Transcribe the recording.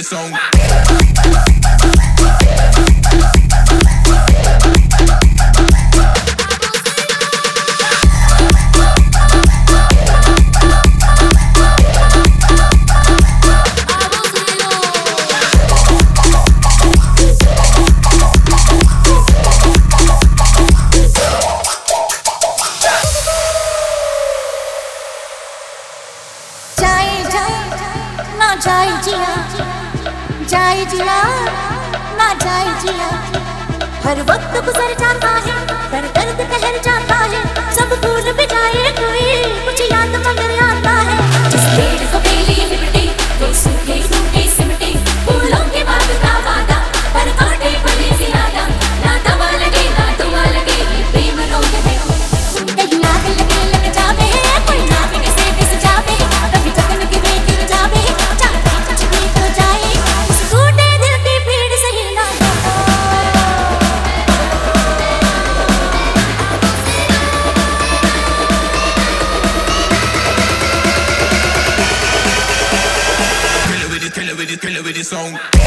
this song. जाए जिया ना जाए जिया, हर वक्त गुजर जाता है, दर दर्द कहर जाता है, सब भूल भी जाए कोई कुछ याद मगर आता है। जिस पेड़ को बेली लिपटी वो सूखे सूखे सिमटे, फूलों के बाद का वादा पर कांटे पड़े ज्यादा, ना दवा लगे ना दुआ लगे ये प्रेम रोग है। कहीं आग लगे लग जावे, कोई ना भी से पिस जावे, कभी जगन की वे गिर जावे, चाहे कुछ भी हो जाए इस टूटे दिल की पीड़ सही ना। Kill it with this song.